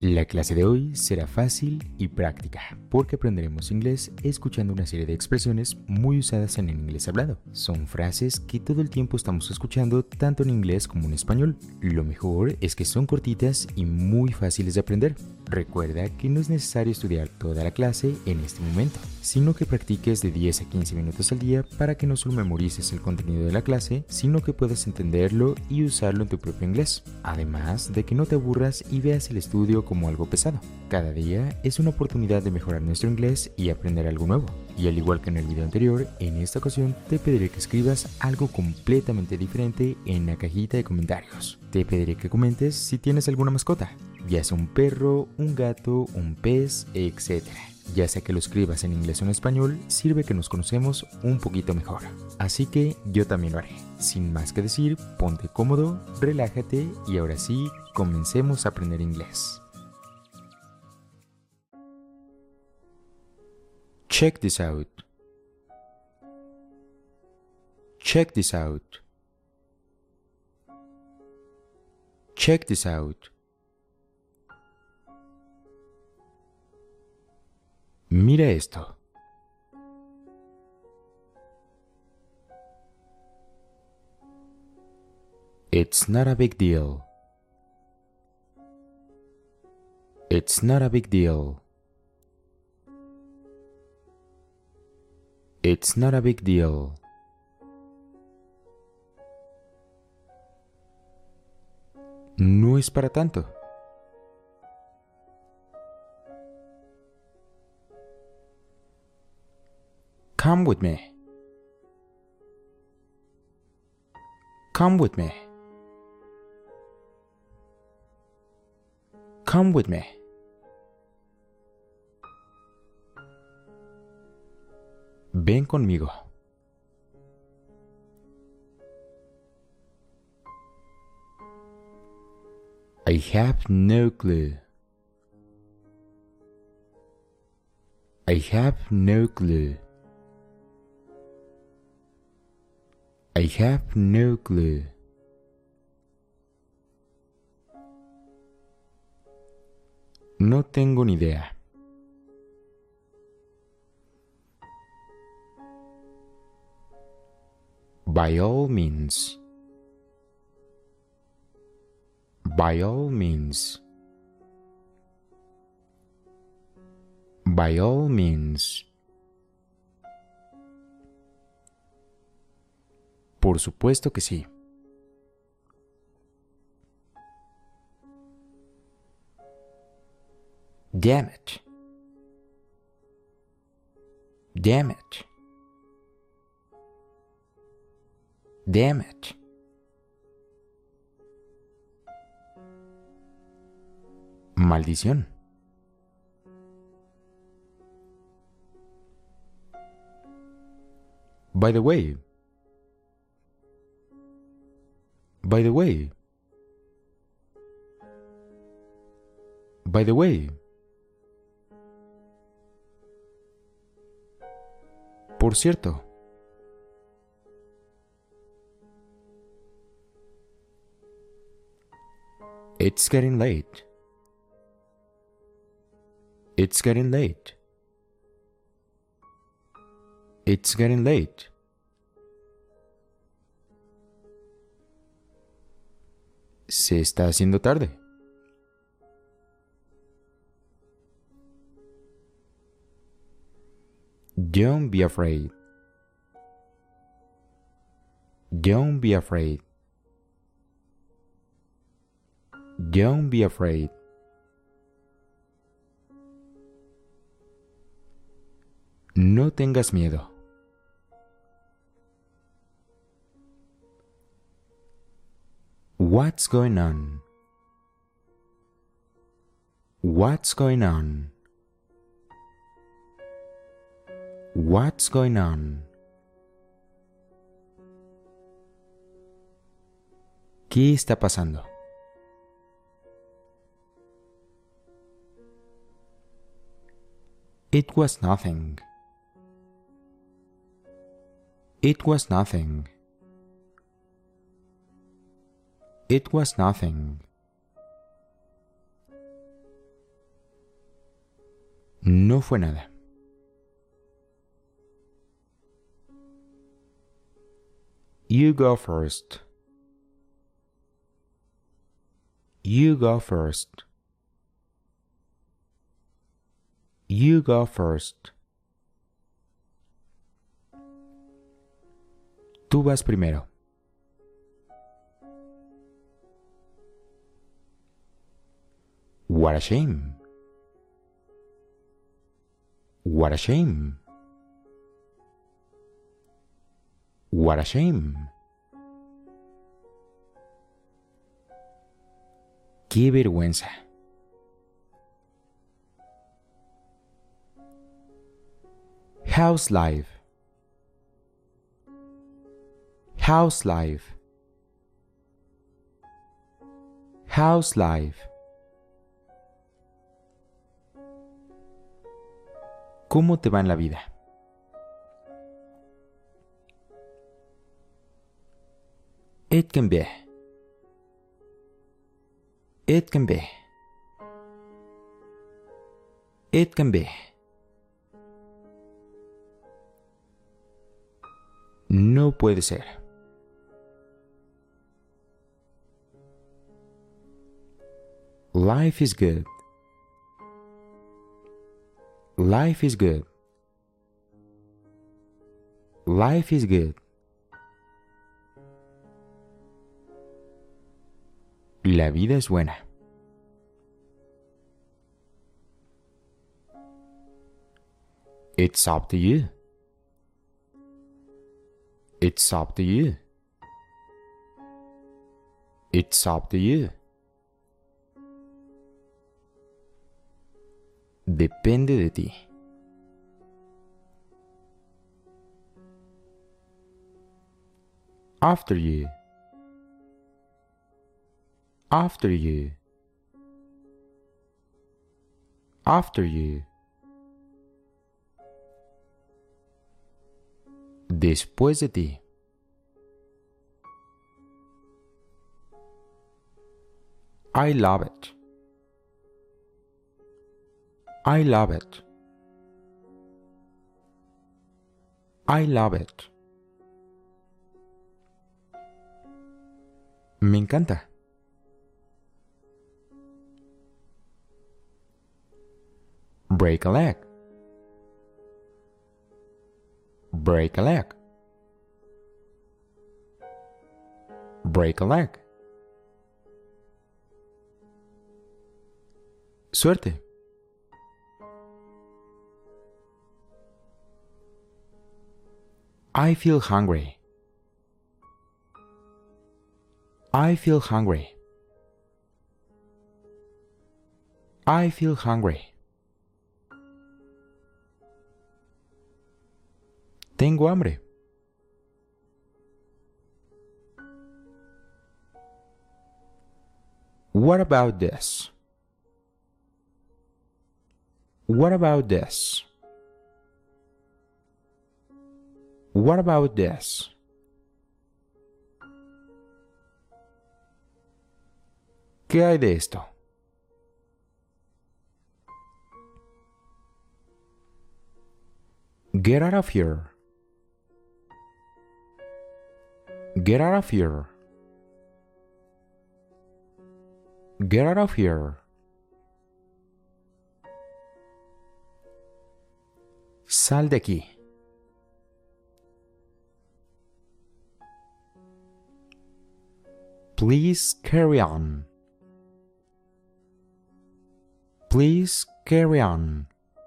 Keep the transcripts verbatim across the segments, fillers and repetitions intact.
La clase de hoy será fácil y práctica porque aprenderemos inglés escuchando una serie de expresiones muy usadas en el inglés hablado. Son frases que todo el tiempo estamos escuchando tanto en inglés como en español. Lo mejor es que son cortitas y muy fáciles de aprender. Recuerda que no es necesario estudiar toda la clase en este momento, sino que practiques de diez a quince minutos al día para que no solo memorices el contenido de la clase, sino que puedas entenderlo y usarlo en tu propio inglés. Además de que no te aburras y veas el estudio como algo pesado. Cada día es una oportunidad de mejorar nuestro inglés y aprender algo nuevo. Y al igual que en el video anterior, en esta ocasión te pediré que escribas algo completamente diferente en la cajita de comentarios. Te pediré que comentes si tienes alguna mascota, ya sea un perro, un gato, un pez, etcétera. Ya sea que lo escribas en inglés o en español, sirve que nos conocemos un poquito mejor. Así que yo también lo haré. Sin más que decir, ponte cómodo, relájate y ahora sí, comencemos a aprender inglés. Check this out. Check this out. Check this out. Mira esto. It's not a big deal. It's not a big deal. It's not a big deal. No es para tanto. Come with me. Come with me. Come with me. Ven conmigo. I have no clue. I have no clue. I have no clue. No tengo ni idea. By all means. By all means. By all means. Por supuesto que sí. Damn it. Damn it. Damn it. Maldición. By the way. By the way. By the way. Por cierto. It's getting late. It's getting late. It's getting late. Se está haciendo tarde. Don't be afraid. Don't be afraid. Don't be afraid. No tengas miedo. What's going on? What's going on? What's going on? ¿Qué está pasando? It was nothing. It was nothing. It was nothing. No fue nada. You go first. You go first. You go first. Tú vas primero. What a shame. What a shame. What a shame. ¡Qué vergüenza! How's life? How's life? How's life? ¿Cómo te va en la vida? It can be. It can be. It can be. No puede ser. Life is good. Life is good. Life is good. La vida es buena. It's up to you. It's up to you. It's up to you. Depende de ti. After you. After you. After you. Después de ti. I love it. I love it. I love it. Me encanta. Break a leg. Break a leg. Break a leg. Suerte. I feel hungry. I feel hungry. I feel hungry. Tengo hambre. What about this? What about this? What about this? ¿Qué hay de esto? Get out of here. Get out of here. Get out of here. Sal de aquí. Please carry on. Please carry on.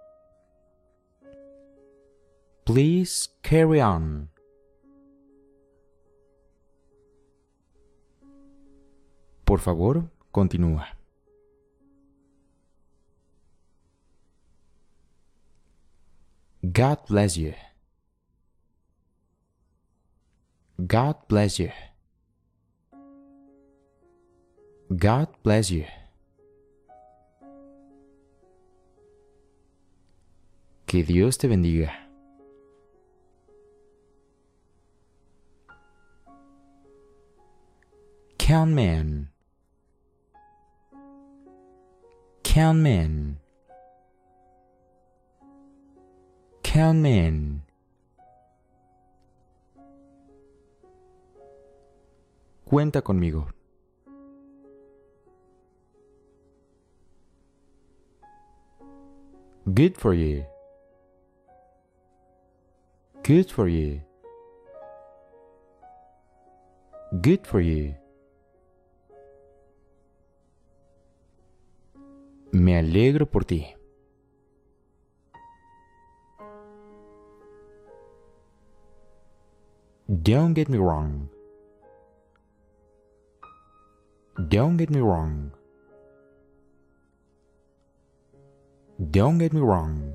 Please carry on. Por favor, continúa. God bless you. God bless you. God bless you. Que Dios te bendiga. Count man. Count man. Count me in. Cuenta conmigo. Good for you. Good for you. Good for you. Me alegro por ti. Don't get me wrong. Don't get me wrong. Don't get me wrong.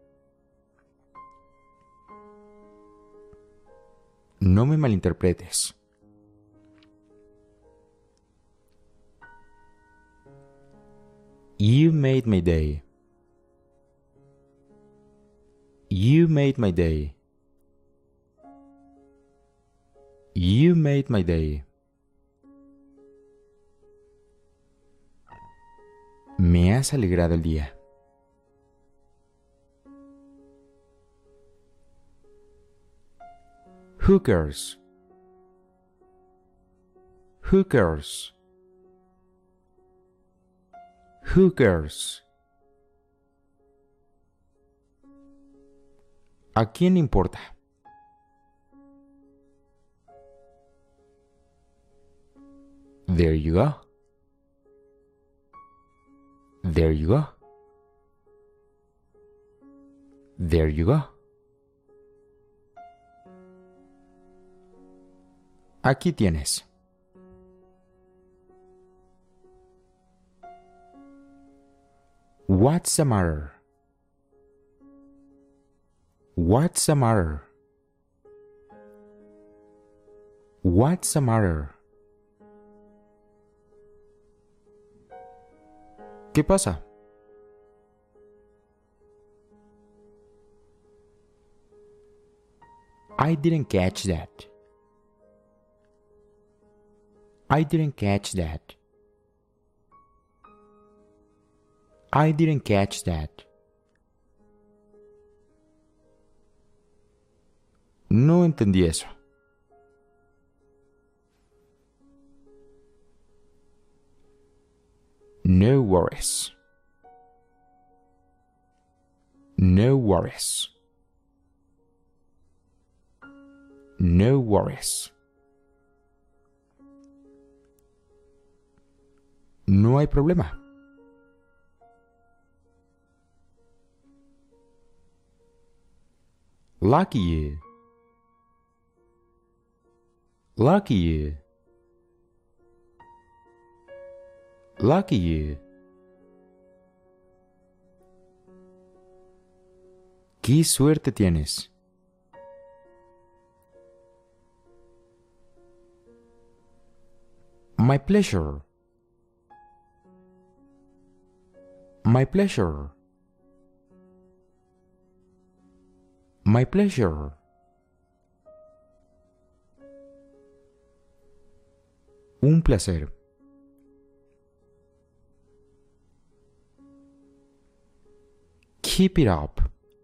No me malinterpretes. You made my day. You made my day. You made my day. Me has alegrado el día. Who cares? Who cares? Who cares? ¿A quién le importa? There you go. There you go. There you go. Aquí tienes. What's the matter? What's the matter? What's the matter? ¿Qué pasa? I didn't catch that. I didn't catch that. I didn't catch that. No entendí eso. No worries. No worries. No worries. No hay problema. Lucky you. Lucky you. Lucky you. ¡Qué suerte tienes! My pleasure. My pleasure. My pleasure. Un placer. Keep it up.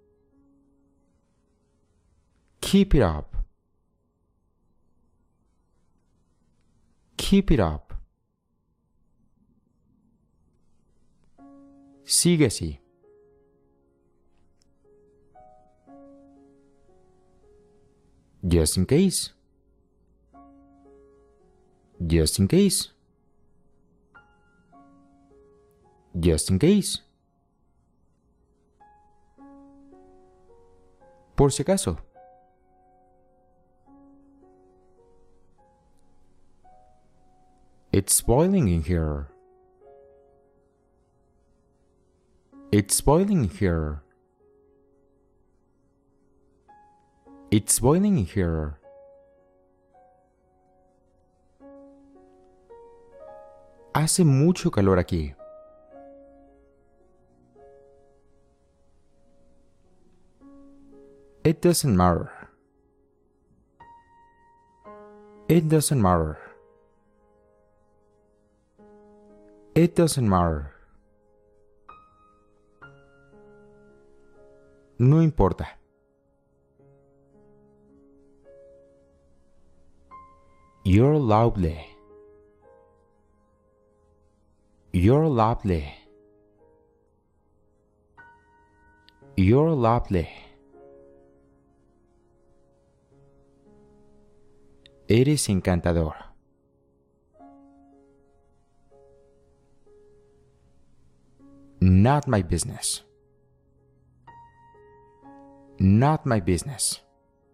Keep it up. Keep it up. Sigue así. Just in case. Just in case. Just in case. Por si acaso. It's boiling in here. It's boiling in here. It's boiling in here. Hace mucho calor aquí. It doesn't matter. It doesn't matter. It doesn't matter. No importa. You're lovely. You're lovely. You're lovely. Eres encantador. Not my business. Not my business.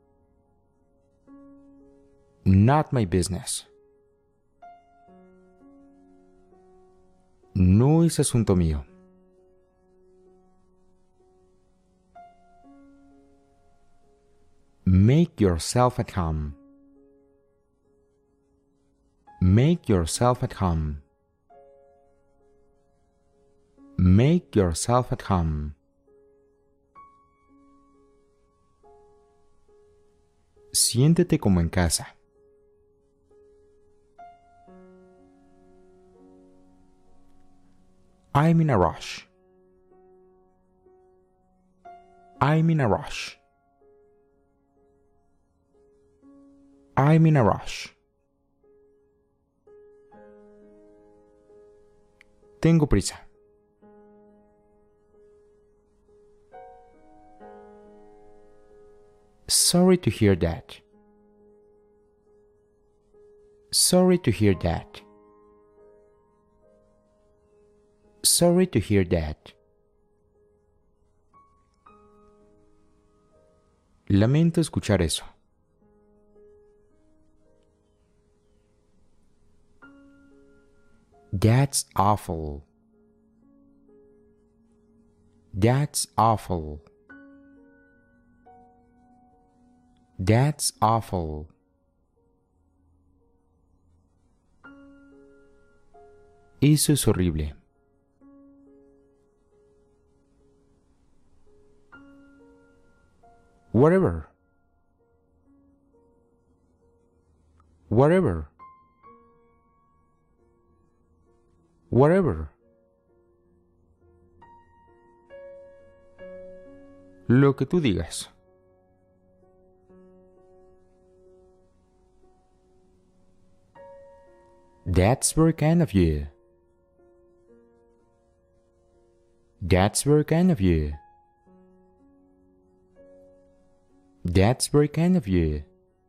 Not my business. No es asunto mío. Make yourself at home. Make yourself at home. Make yourself at home. Siéntete como en casa. I'm in a rush. I'm in a rush. I'm in a rush. Tengo prisa. Sorry to hear that. Sorry to hear that. Sorry to hear that. Lamento escuchar eso. That's awful. That's awful. That's awful. Eso es horrible. Whatever. Whatever. Whatever. Lo que tú digas. That's very kind of you. That's very kind of you. That's very kind of you.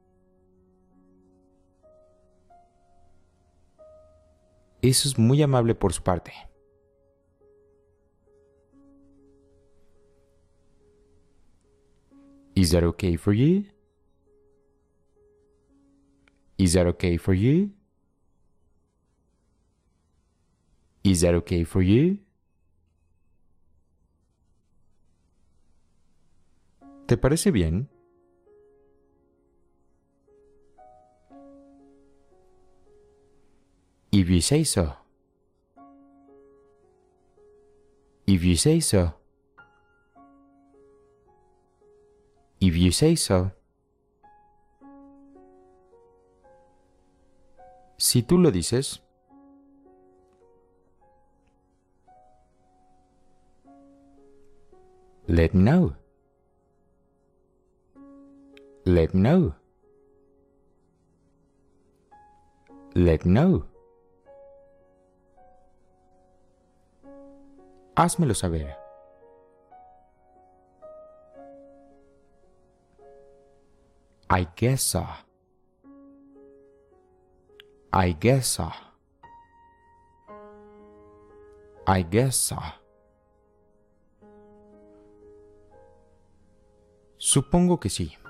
Eso es muy amable por su parte. Is that okay for you? Is that okay for you? Is that okay for you? ¿Te parece bien? If you say so. If you say so. If you say so. Si tú lo dices. Let me know. Let me know. Let me know. Házmelo saber. I guess so. I guess so. I guess so. Supongo que sí.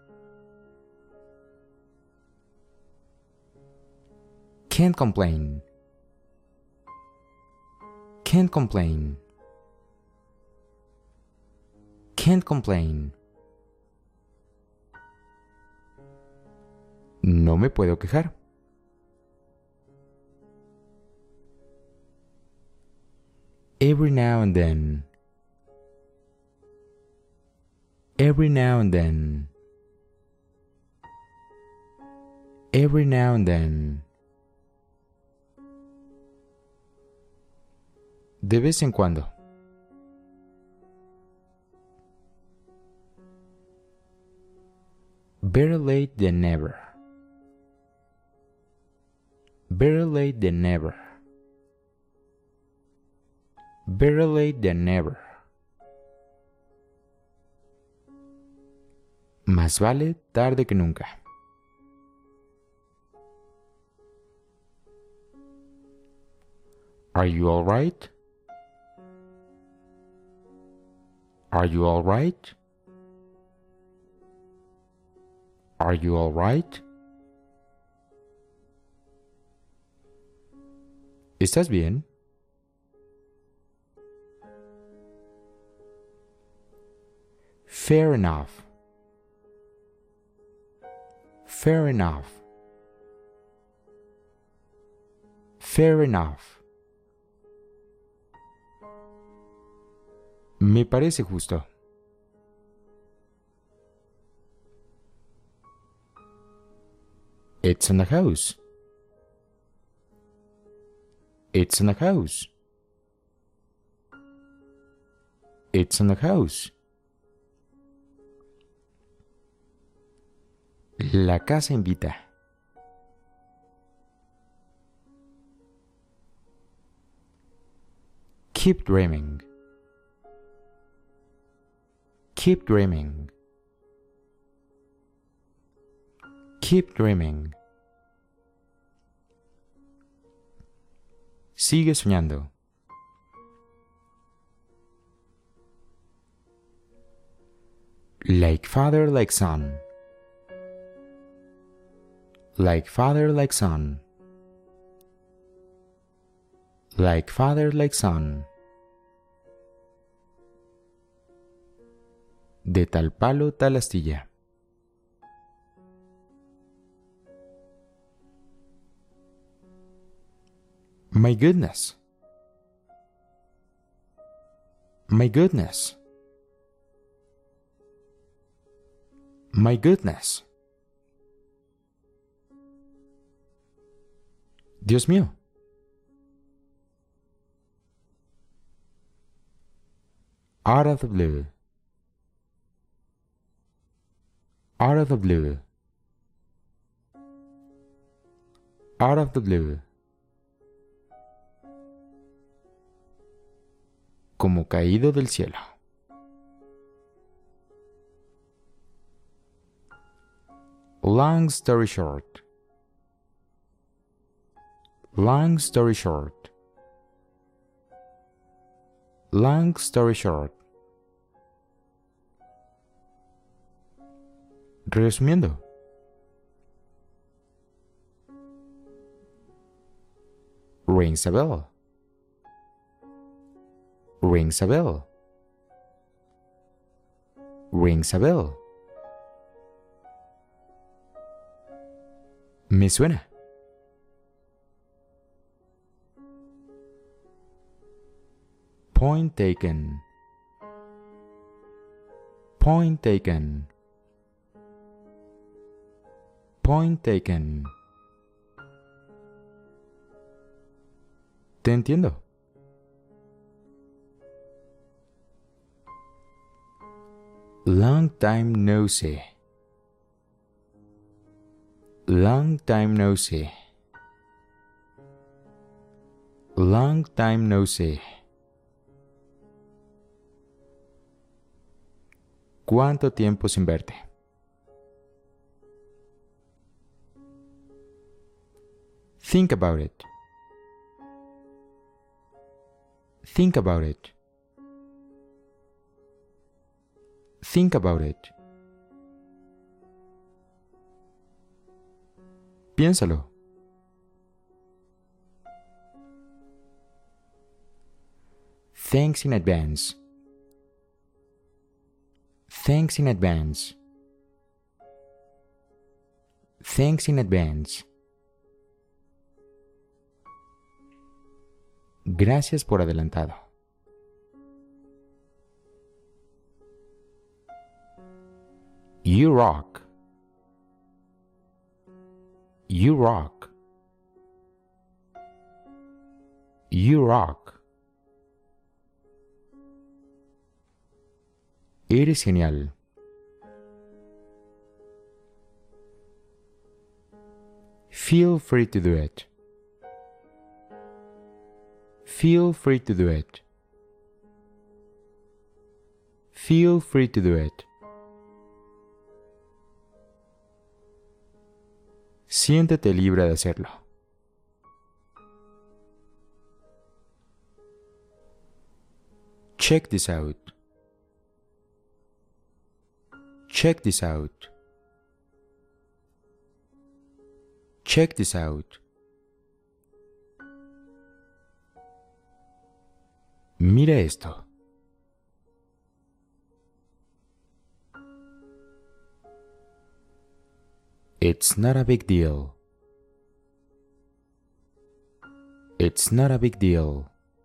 Can't complain. Can't complain. Can't complain. No me puedo quejar. Every now and then. Every now and then. Every now and then. De vez en cuando. Better late than never. Better late than never. Better late than never. Más vale tarde que nunca. Are you all right? Are you all right? Are you all right? ¿Estás bien? Fair enough. Fair enough. Fair enough. Me parece justo. It's in the house. It's in the house. It's in the house. La casa invita. Keep dreaming. Keep dreaming. Keep dreaming. Sigue soñando. Like father, like son. Like father, like son. Like father, like son. De tal palo, tal astilla. My goodness. My goodness. My goodness. Dios mío. Out of the blue. Out of the blue. Out of the blue. Como caído del cielo. Long story short. Long story short. Long story short. Resumiendo. Rings a bell. Rings a bell. Rings a bell. Me suena. Point taken. Point taken. Point taken. Te entiendo. Long time no see. Long time no see. Long time no see. ¿Cuánto tiempo sin verte? Think about it. Think about it. Think about it. Piénsalo. Thanks in advance. Thanks in advance. Thanks in advance. Gracias por adelantado. You rock. You rock. You rock. Eres genial. Feel free to do it. Feel free to do it. Feel free to do it. Siéntete libre de hacerlo. Check this out. Check this out. Check this out. Mira esto. It's not a big deal. It's not a big deal.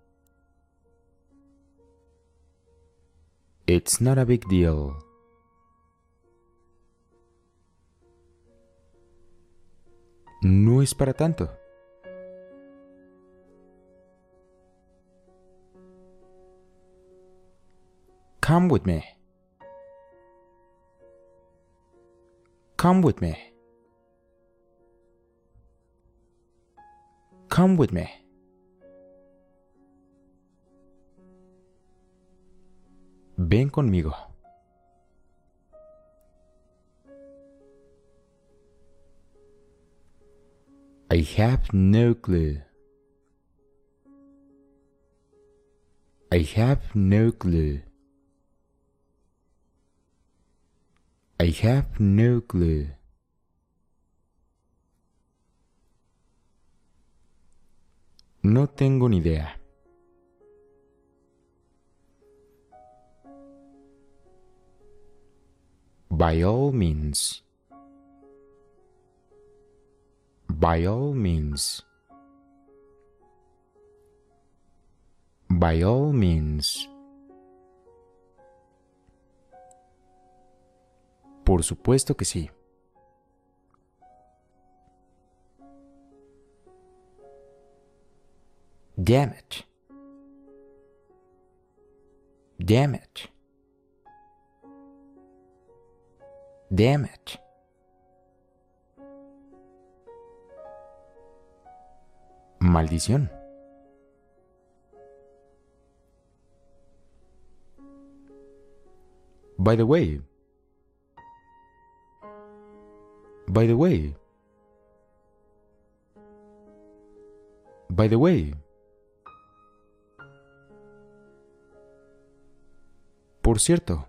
It's not a big deal. No es para tanto. Come with me. Come with me. Come with me. Ven conmigo. I have no clue. I have no clue. I have no clue. No tengo ni idea. By all means. By all means. By all means. Por supuesto que sí. Damn it. Damn it. Damn it. Maldición. By the way. By the way. By the way. Por cierto.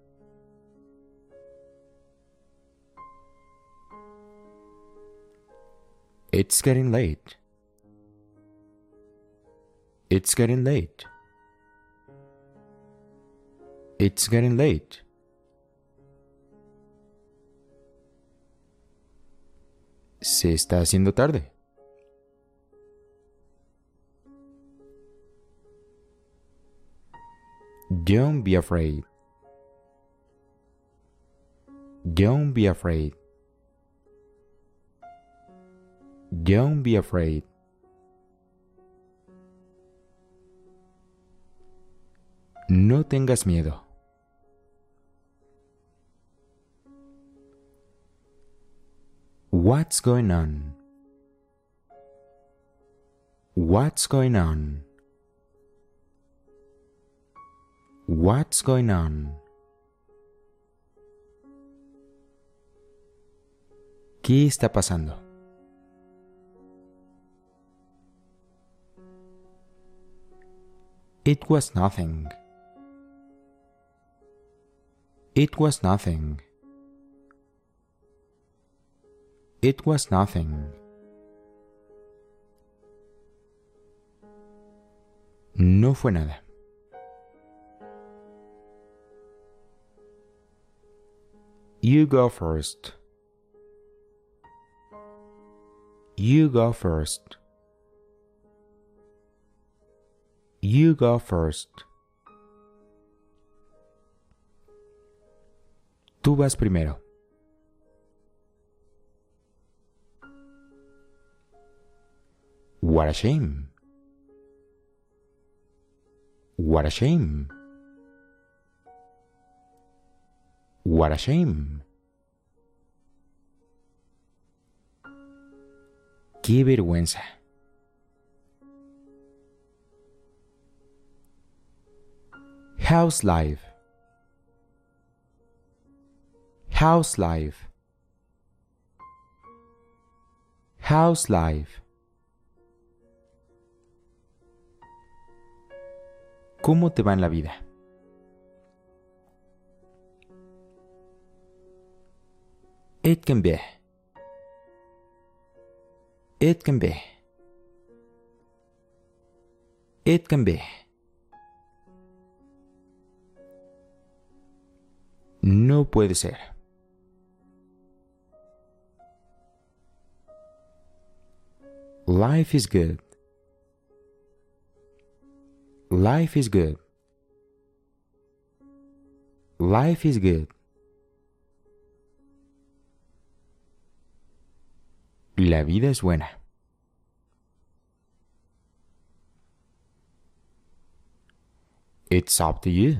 It's getting late. It's getting late. It's getting late. Se está haciendo tarde. Don't be afraid. Don't be afraid. Don't be afraid. No tengas miedo. What's going on? What's going on? What's going on? ¿Qué está pasando? It was nothing. It was nothing. It was nothing. No fue nada. You go first. You go first. You go first. Tú vas primero. What a shame. What a shame. What a shame. Qué vergüenza. How's life? How's life? How's life? ¿Cómo te va en la vida? It can be. It can be. It can be. No puede ser. Life is good. Life is good. Life is good. La vida es buena. It's up to you.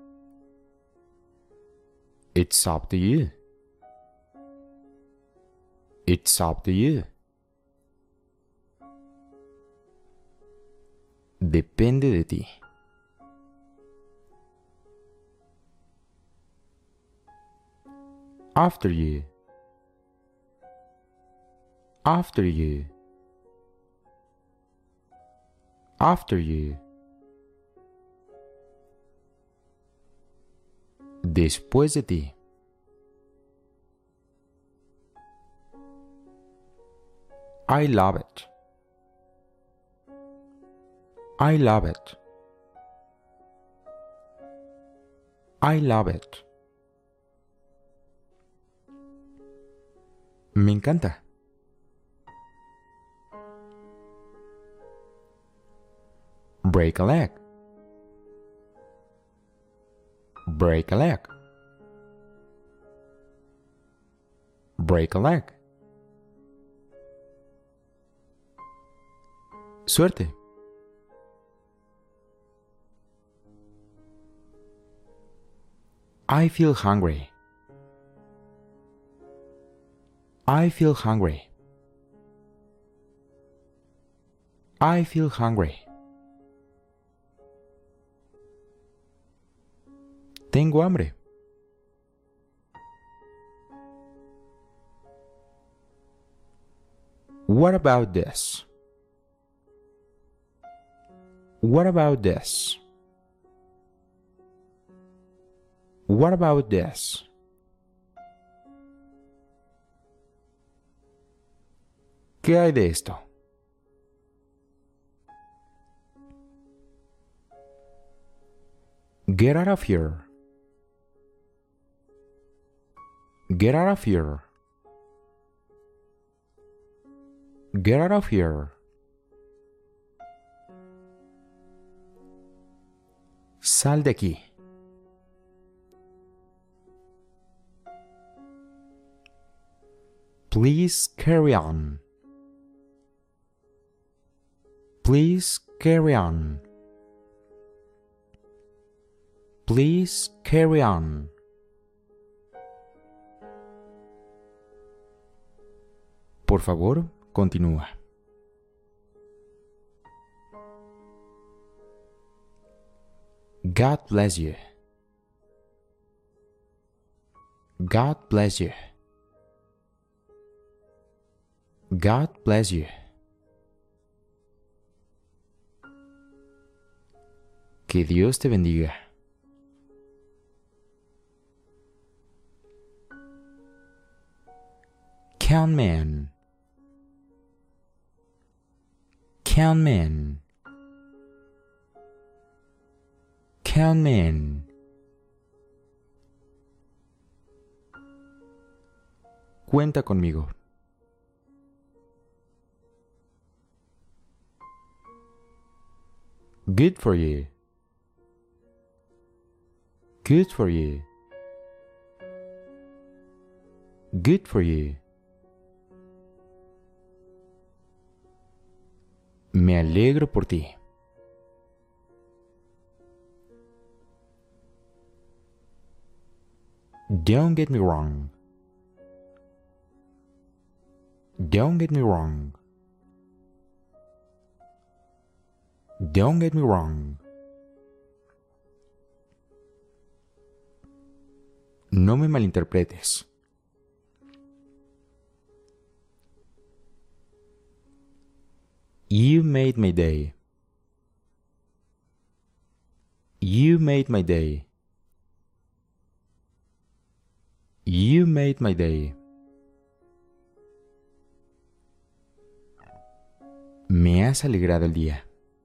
It's up to you. It's up to you. Depende de ti. After you. After you. After you. Después de ti. I love it. I love it. I love it. Me encanta. Break a leg. Break a leg. Break a leg. Suerte. I feel hungry. I feel hungry. I feel hungry. Tengo hambre. What about this? What about this? What about this? ¿Qué hay de esto? Get out of here. Get out of here. Get out of here. Sal de aquí. Please carry on. Please carry on. Please carry on. Por favor, continúa. God bless you. God bless you. God bless you. Que Dios te bendiga. Count man. Count man. Count man. Cuenta conmigo. Good for you. Good for you. Good for you. Me alegro por ti. Don't get me wrong. Don't get me wrong. Don't get me wrong. No me malinterpretes. You made my day. You made my day. You made my day. Me has alegrado el día.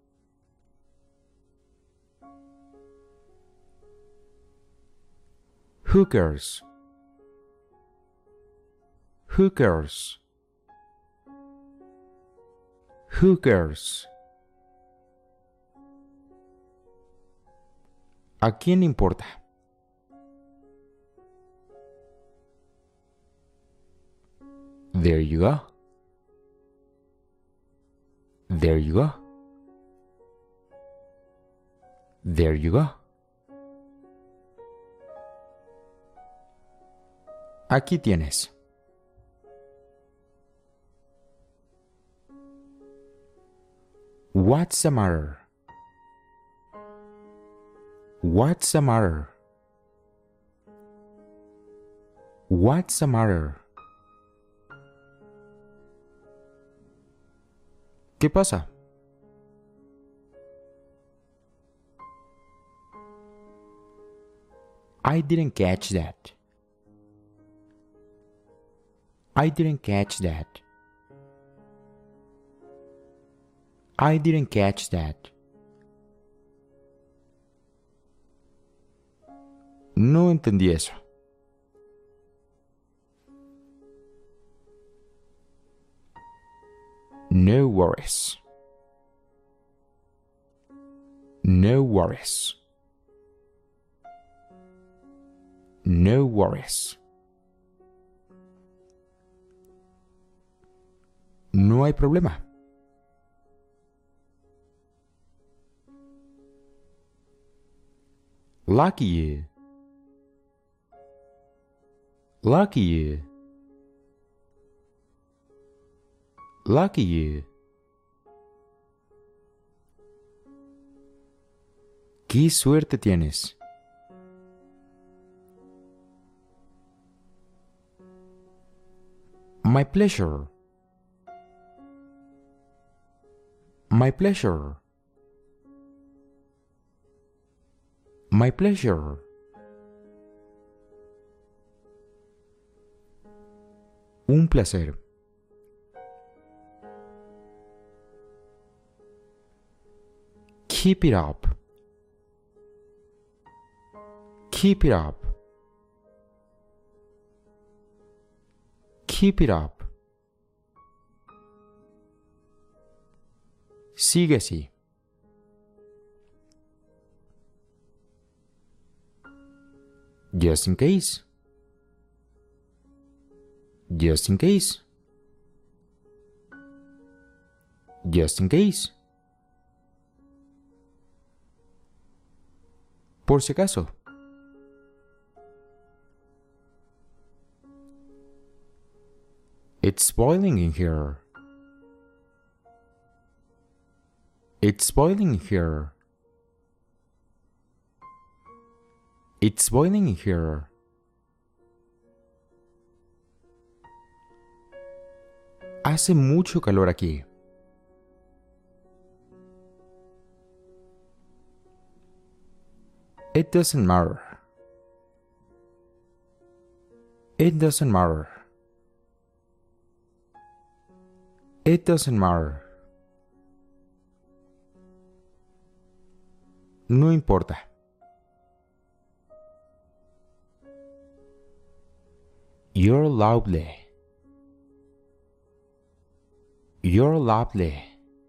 Who cares? Who cares? Who cares? ¿A quién le importa? There you go. There you go. There you go. Aquí tienes. What's the matter? What's the matter? What's the matter? ¿Qué pasa? I didn't catch that. I didn't catch that. I didn't catch that. No entendí eso. No worries. No worries. No worries. No hay problema. Lucky you. Lucky you. Lucky you. ¡Qué suerte tienes! My pleasure. My pleasure. My pleasure. Un placer. Keep it up. Keep it up. Keep it up. Sigue así. Just in case. Just in case. Just in case. Por si acaso. It's boiling in here. It's boiling in here. It's boiling in here. Hace mucho calor aquí. It doesn't matter. It doesn't matter. It doesn't matter. No importa. You're lovely. You're lovely.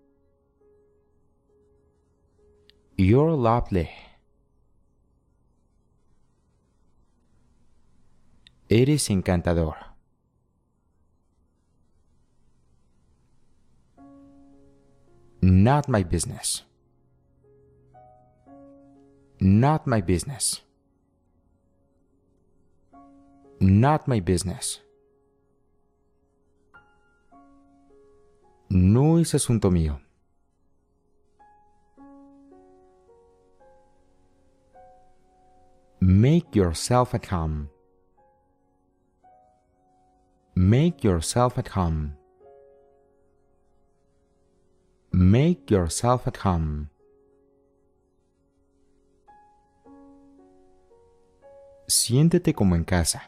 You're lovely. Eres encantador. Not my business. Not my business. Not my business. No es asunto mío. Make yourself at home. Make yourself at home. Make yourself at home. Siéntete como en casa.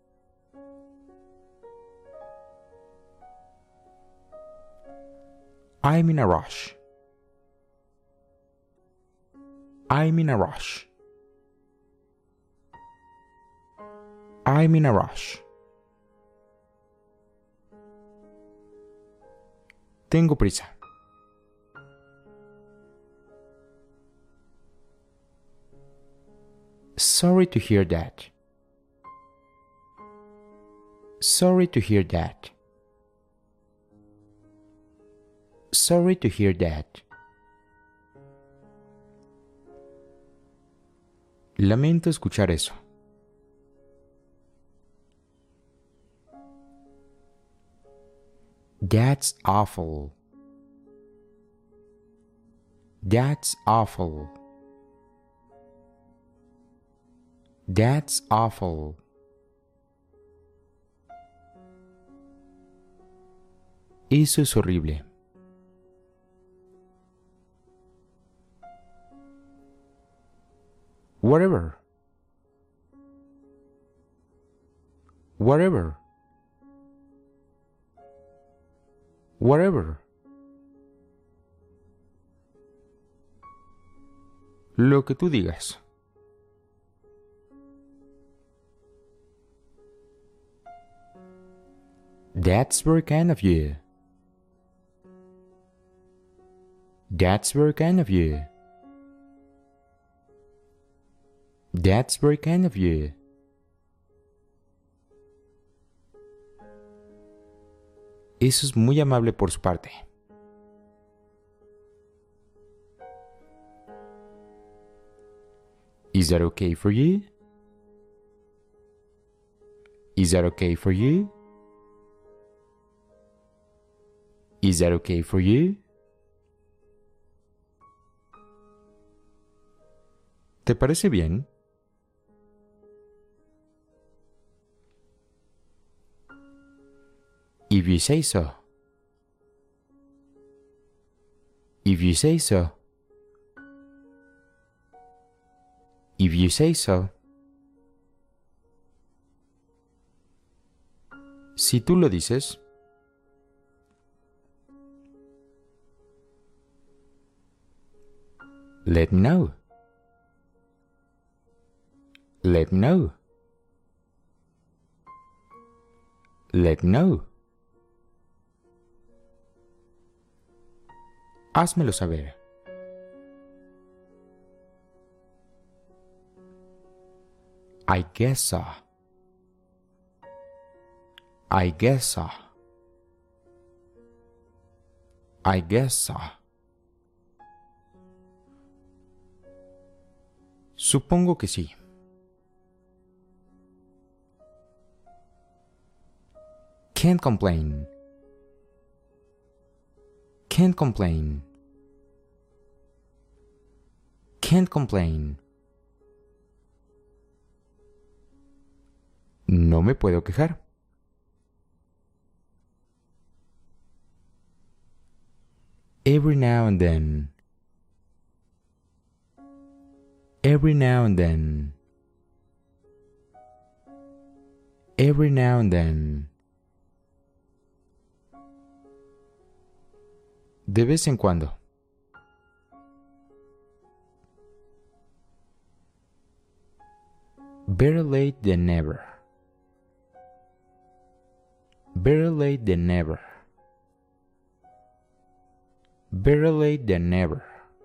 I'm in a rush. I'm in a rush. I'm in a rush. Tengo prisa. Sorry to hear that. Sorry to hear that. Sorry to hear that. Lamento escuchar eso. That's awful. That's awful. That's awful. Eso es horrible. Whatever. Whatever. Whatever. Lo que tú digas. That's very kind of you. That's very kind of you. That's very kind of you. Eso es muy amable por su parte. Is that okay for you? Is that okay for you? Is that okay for you? ¿Te parece bien? If you say so. If you say so. If you say so. Si tú lo dices. Let me know. Let me know. Let me know. Házmelo saber. I guess so. I guess so. I guess so. Supongo que sí. Can't complain. Can't complain. Can't complain. No me puedo quejar. Every now and then. Every now and then. Every now and then. De vez en cuando. Better late than never. Better late than never. Better late than never.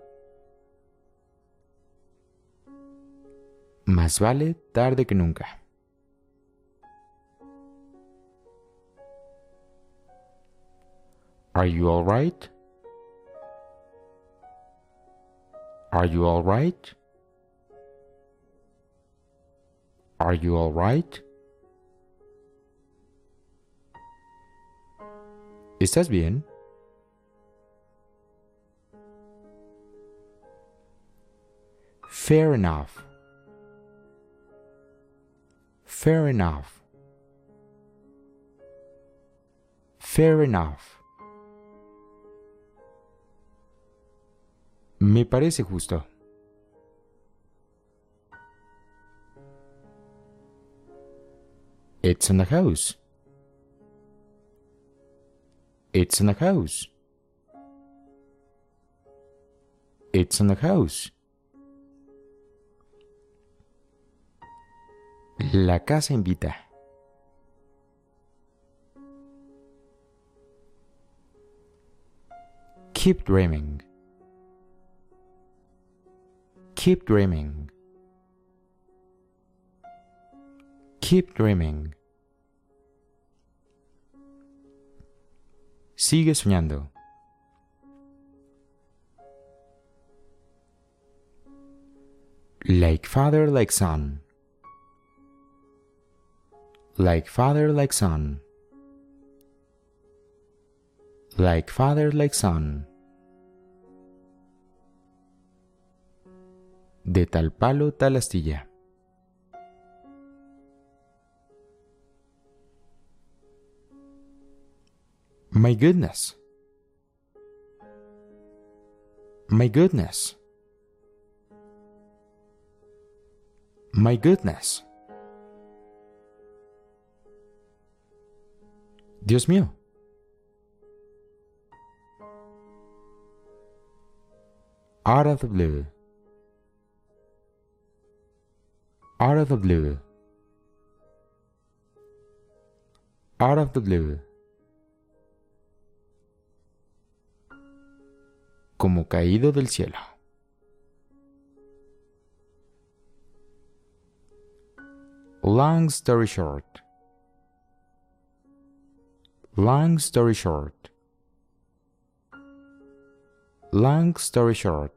Más vale tarde que nunca. Are you all right? Are you all right? Are you all right? ¿Estás bien? Fair enough. Fair enough. Fair enough. Me parece justo. It's in the house. It's in the house. It's in the house. La casa invita. Keep dreaming. Keep dreaming. Keep dreaming. Sigue soñando. Like father, like son. Like father, like son. Like father, like son. De tal palo, tal astilla. My goodness. My goodness. My goodness. Dios mío. Out of the blue. Out of the blue. Out of the blue. Como caído del cielo. Long story short. Long story short. Long story short.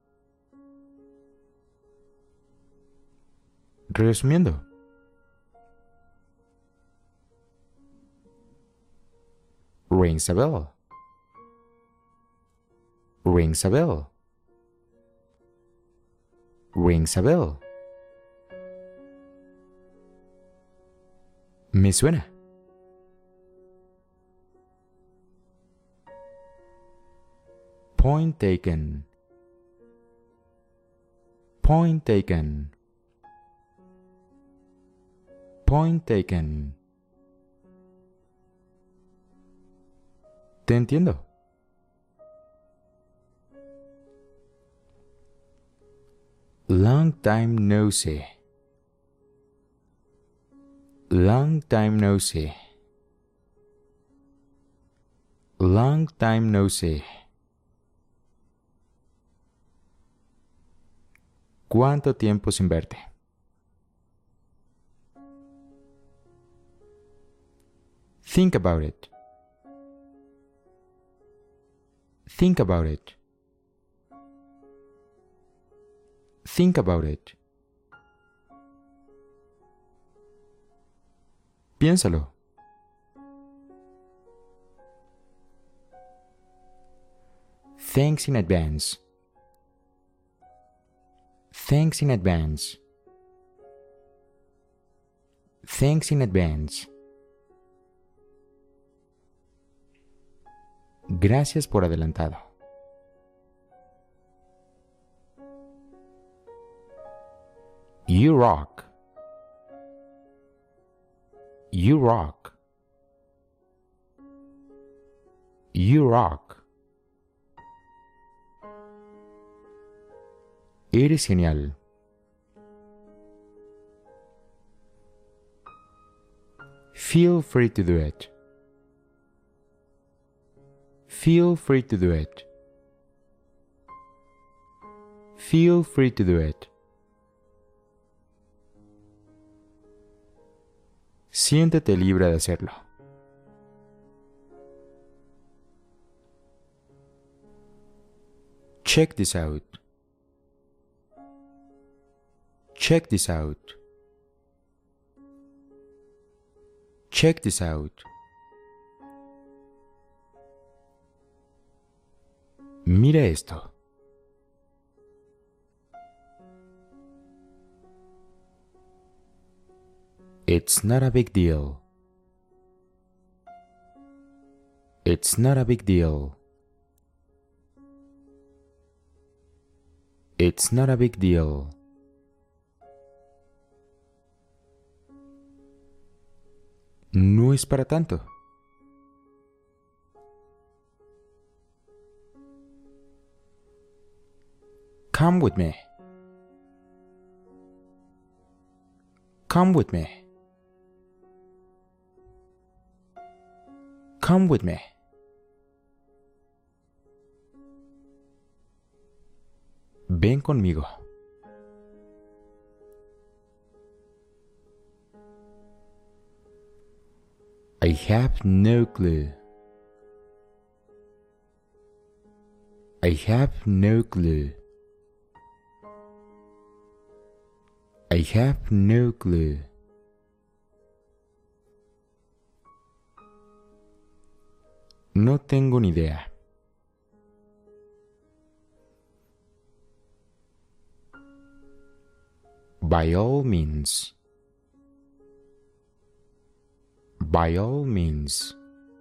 Resumiendo. Rings a bell. Rings a bell. Rings a bell. Me suena. Point taken. Point taken. Point taken. Te entiendo. Long time no see. Long time no see. Long time no see. ¿Cuánto tiempo sin verte? Think about it. Think about it. Think about it. Piénsalo. Thanks in advance. Thanks in advance. Thanks in advance. Gracias por adelantado. You rock. You rock. You rock. Eres genial. Feel free to do it. Feel free to do it. Feel free to do it. Siéntete libre de hacerlo. Check this out. Check this out. Check this out. Mira esto. It's not a big deal. It's not a big deal. It's not a big deal. No es para tanto. Come with me. Come with me. Come with me. Ven conmigo. I have no clue. I have no clue. I have no clue. No tengo ni idea. By all means. By all means.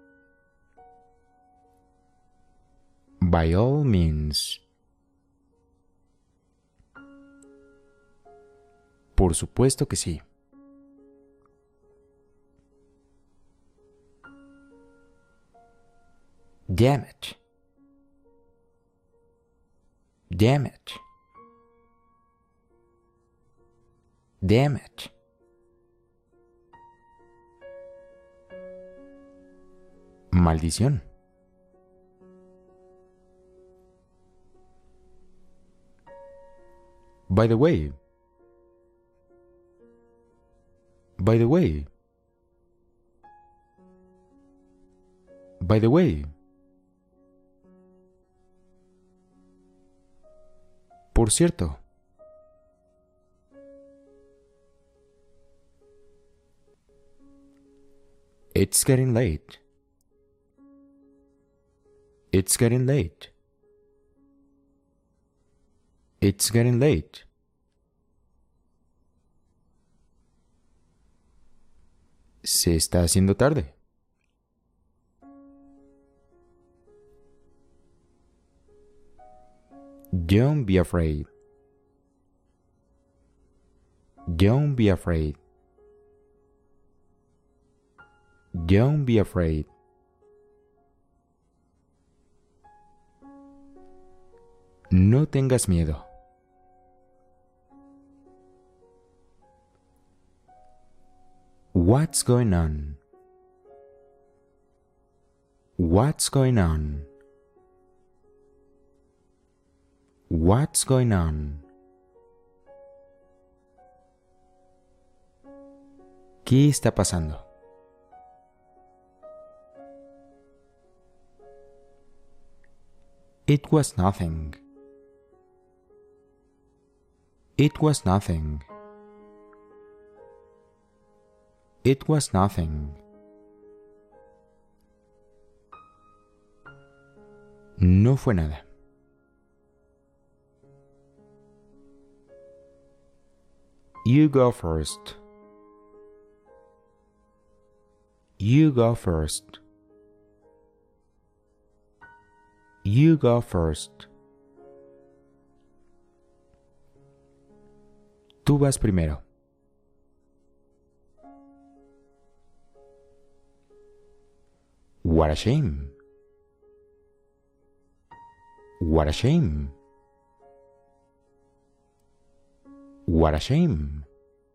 By all means. Por supuesto que sí. Damn it. Damn it. Damn it. Maldición. By the way. By the way. By the way. Por cierto. It's getting late. It's getting late. It's getting late. Se está haciendo tarde. Don't be afraid. Don't be afraid. Don't be afraid. No tengas miedo. What's going on? What's going on? What's going on? ¿Qué está pasando? It was nothing. It was nothing. It was nothing. No fue nada. You go first. You go first. You go first. Tú vas primero. What a shame. What a shame. What a shame.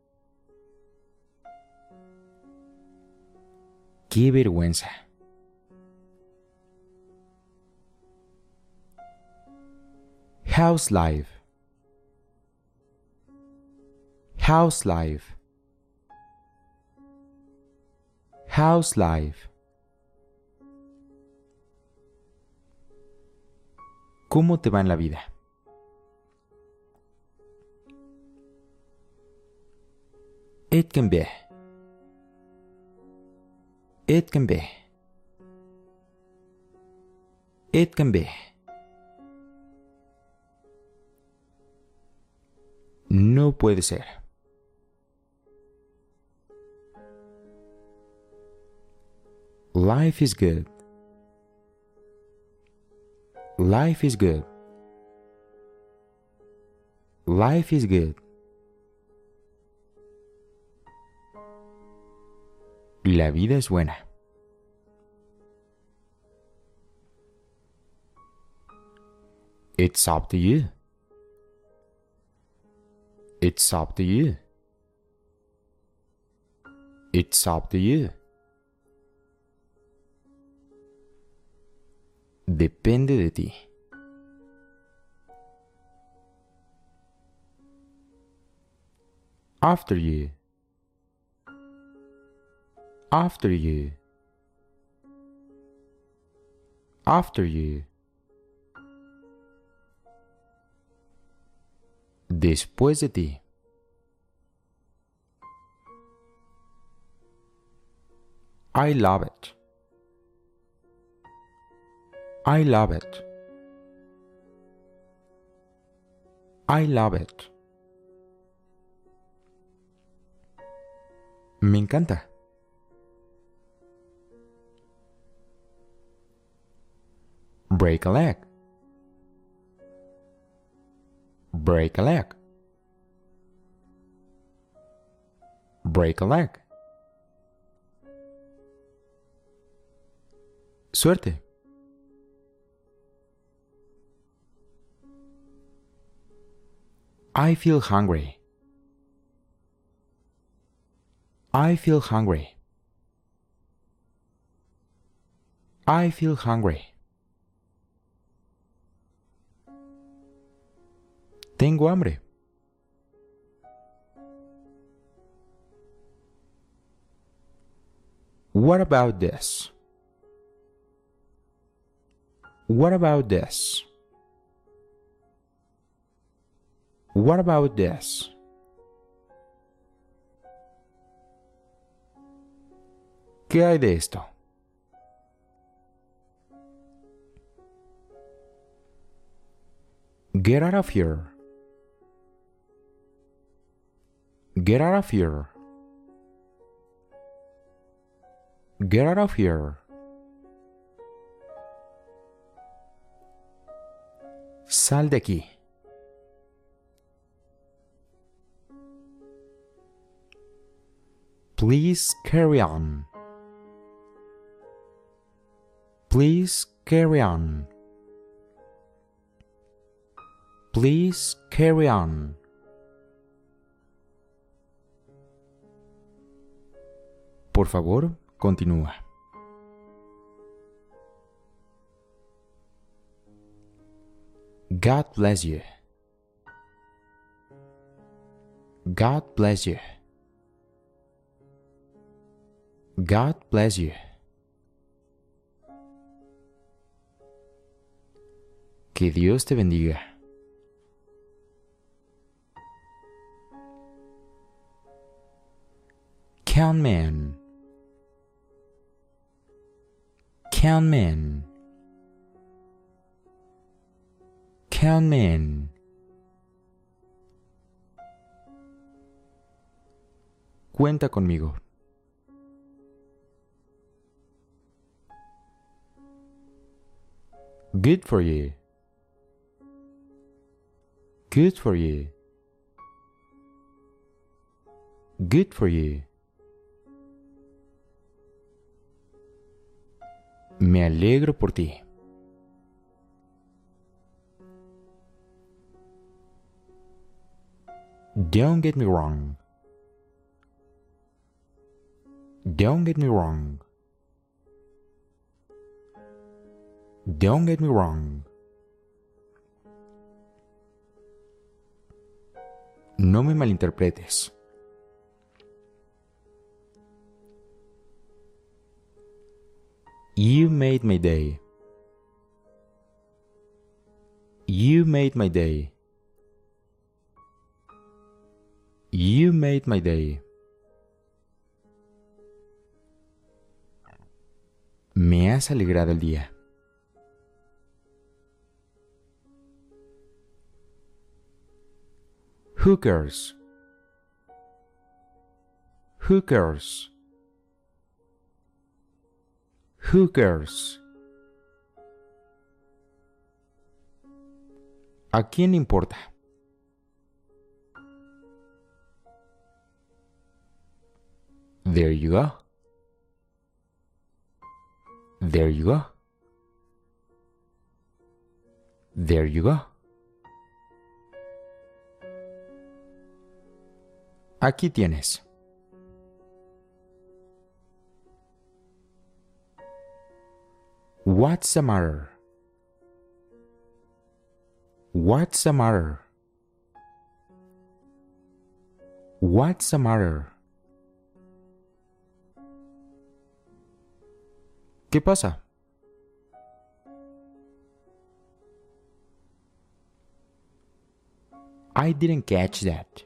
Qué vergüenza. How's life? How's life? How's life? ¿Cómo te va en la vida? It can be. It can be. It can be. No puede ser. Life is good. Life is good. Life is good. La vida es buena. It's up to you. It's up to you. It's up to you. Depende de ti. After you. After you. After you. Después de ti. I love it. I love it. I love it. Me encanta. Break a leg. Break a leg. Break a leg. Suerte. I feel hungry. I feel hungry. I feel hungry. Tengo hambre. What about this? What about this? What about this? ¿Qué hay de esto? Get out of here. Get out of here. Get out of here. Sal de aquí. Please carry on. Please carry on. Please carry on. Por favor, continúa. God bless you. God bless you. God bless you. Que Dios te bendiga. Count man. Count man. Count man. Cuenta conmigo. Good for you. Good for you. Good for you. Me alegro por ti. Don't get me wrong. Don't get me wrong. Don't get me wrong. No me malinterpretes. You made my day. You made my day. You made my day. Me has alegrado el día. Who cares? Who cares? Who cares? ¿A quién le importa? There you go. There you go. There you go. Aquí tienes. What's the matter? What's the matter? What's the matter? ¿Qué pasa? I didn't catch that.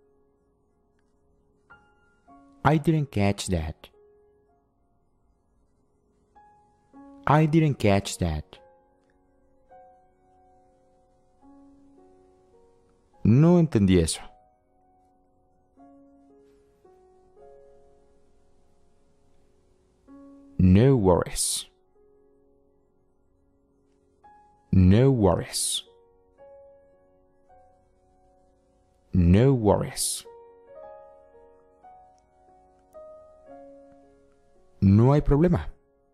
I didn't catch that. I didn't catch that. No entendí eso. No worries. No worries. No worries. No hay problema.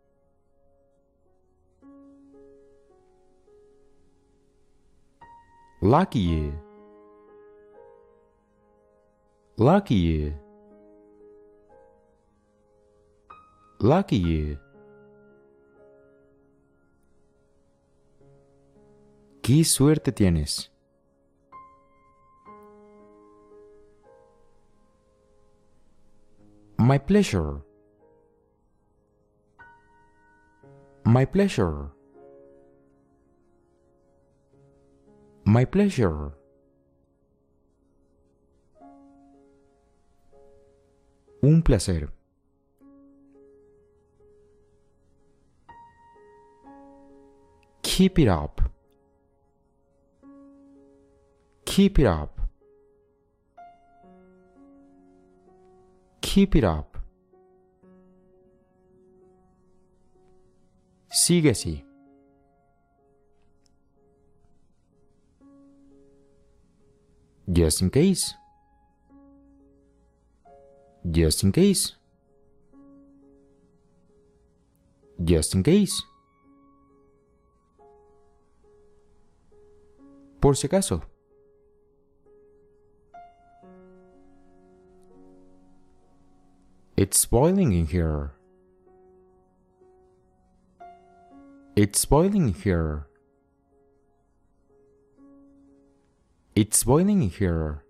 Lucky you. Lucky you. Lucky you. ¡Qué suerte tienes! My pleasure. My pleasure. My pleasure. Un placer. Keep it up. Keep it up. Keep it up. Sigue así. Just in case. Just in case. Just in case. Por si acaso. It's boiling in here. It's boiling in here. It's boiling in here.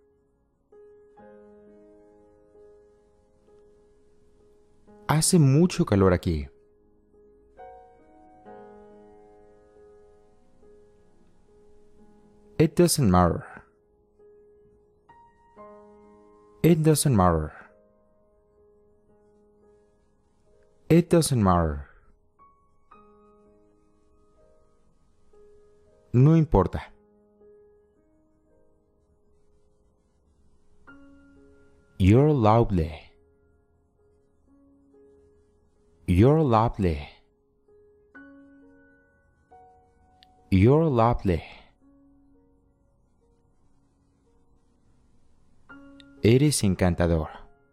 Hace mucho calor aquí. It doesn't matter. It doesn't matter. It doesn't matter. No importa. You're lovely. You're lovely. You're lovely. Eres encantador.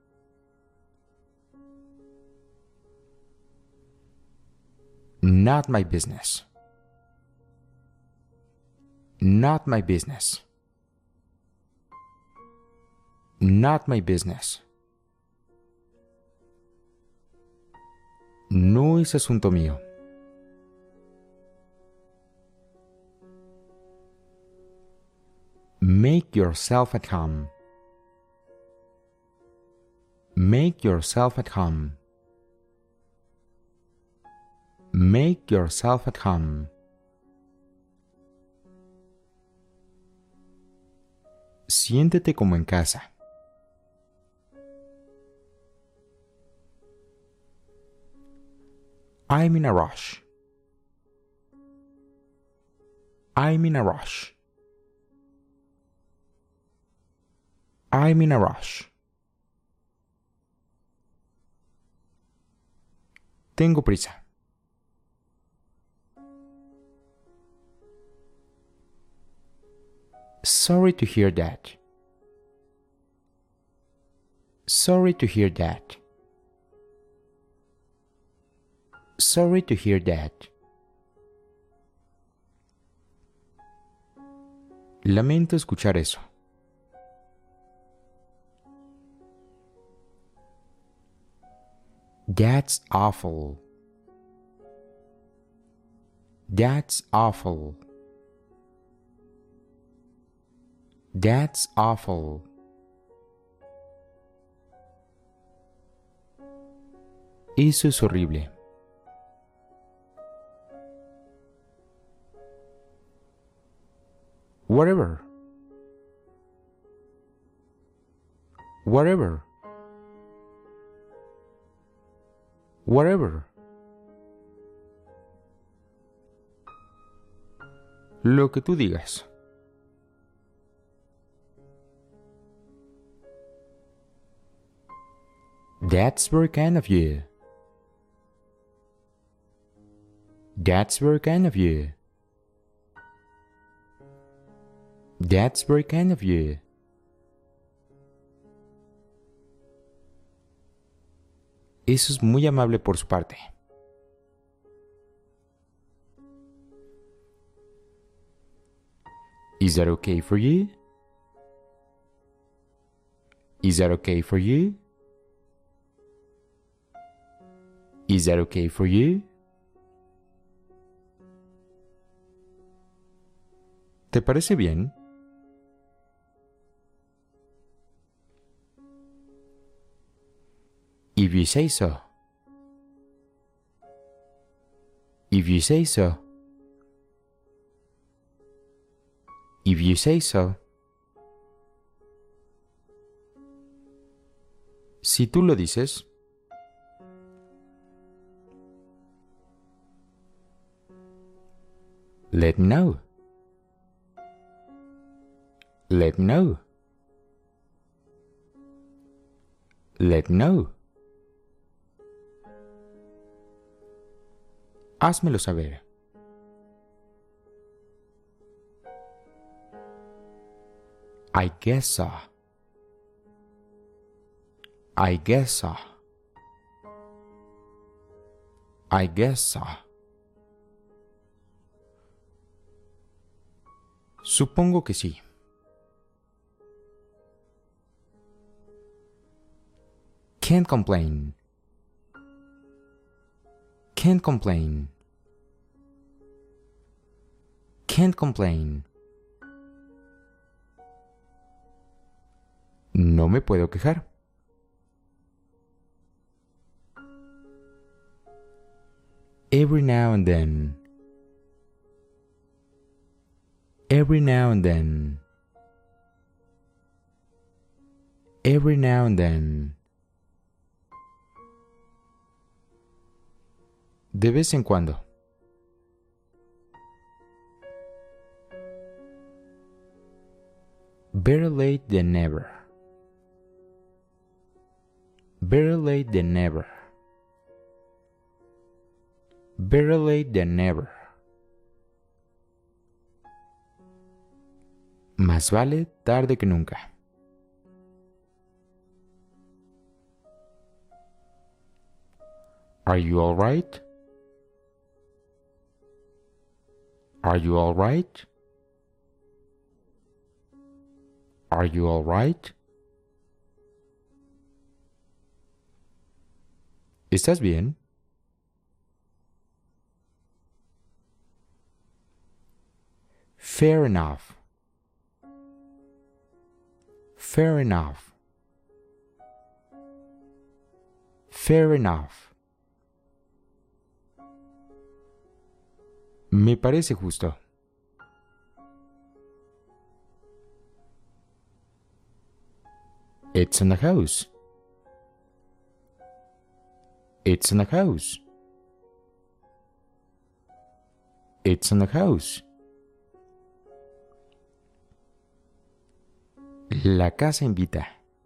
Not my business. Not my business. Not my business. No es asunto mío. Make yourself at home. Make yourself at home. Make yourself at home. Siéntete como en casa. I'm in a rush. I'm in a rush. I'm in a rush. Tengo prisa. Sorry to hear that. Sorry to hear that. Sorry to hear that. Lamento escuchar eso. That's awful. That's awful. That's awful. Eso es horrible. Whatever. Whatever. Whatever. Lo que tú digas. That's very kind of you. That's very kind of you. That's very kind of you. Eso es muy amable por su parte. Is that okay for you? Is that okay for you? Is that okay for you? ¿Te parece bien? If you say so. If you say so. If you say so. Si tú lo dices. Let me know. Let me know. Let me know. Házmelo saber. I guess so. I guess so. I guess so. Supongo que sí. Can't complain. Can't complain. Can't complain. No me puedo quejar. Every now and then. Every now and then. Every now and then. De vez en cuando. Better late than never. Better late than never. Better late than never. Más vale tarde que nunca. Are you all right? Are you all right? Are you all right? ¿Estás bien? Fair enough. Fair enough. Fair enough. Me parece justo. It's in the house. It's in the house. It's in the house. La casa invita.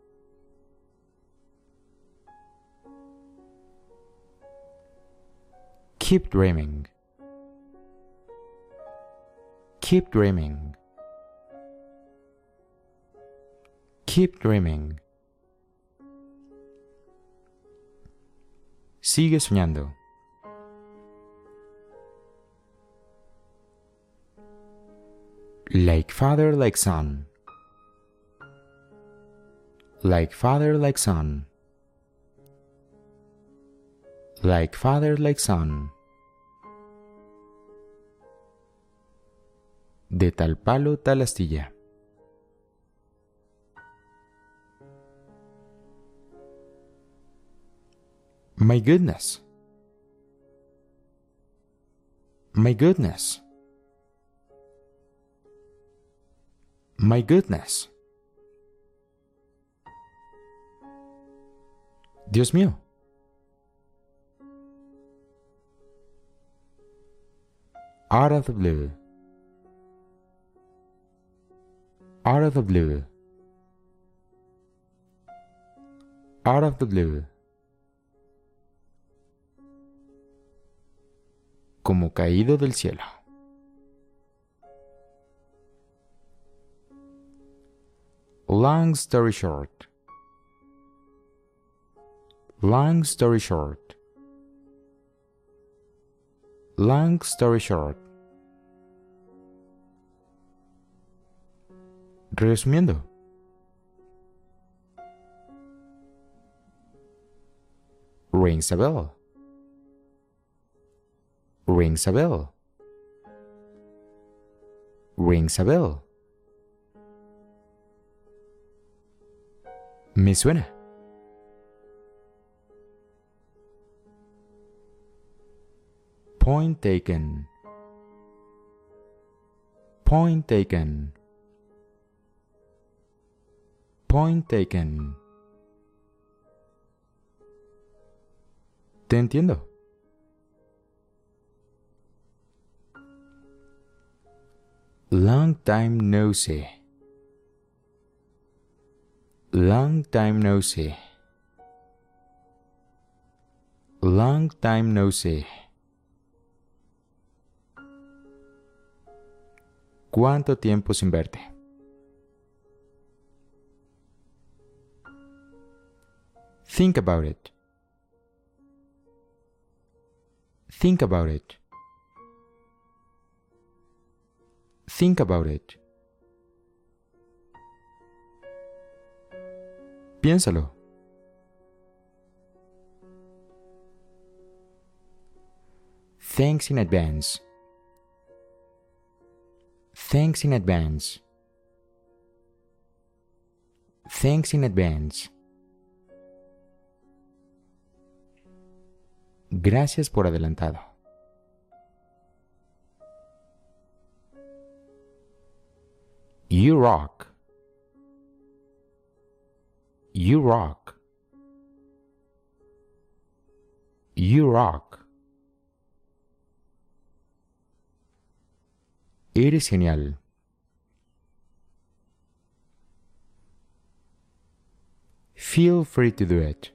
Keep dreaming. Keep dreaming. Keep dreaming. Sigue soñando. Like father, like son. Like father, like son. Like father, like son. De tal palo, tal astilla. My goodness. My goodness. My goodness. Dios mío. Out of the blue. Out of the blue. Out of the blue. Como caído del cielo. Long story short. Long story short. Long story short. Resumiendo. Rings a bell. Rings a bell. Rings a bell. Me suena. Point taken. Point taken. Point taken. Te entiendo. Long time no see. Long time no see. Long time no see. ¿Cuánto tiempo sin verte? Think about it. Think about it. Think about it. Piénsalo. Thanks in advance. Thanks in advance. Thanks in advance. Gracias por adelantado. You rock. You rock. You rock. Eres genial. Feel free to do it.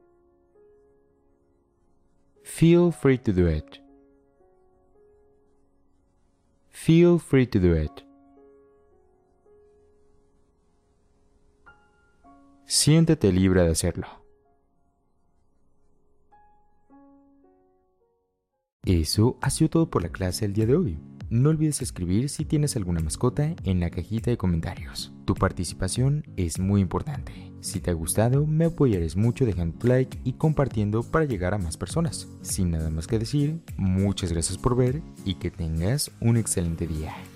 Feel free to do it. Feel free to do it. Siéntete libre de hacerlo. Eso ha sido todo por la clase del día de hoy. No olvides escribir si tienes alguna mascota en la cajita de comentarios. Tu participación es muy importante. Si te ha gustado, me apoyarás mucho dejando tu like y compartiendo para llegar a más personas. Sin nada más que decir, muchas gracias por ver y que tengas un excelente día.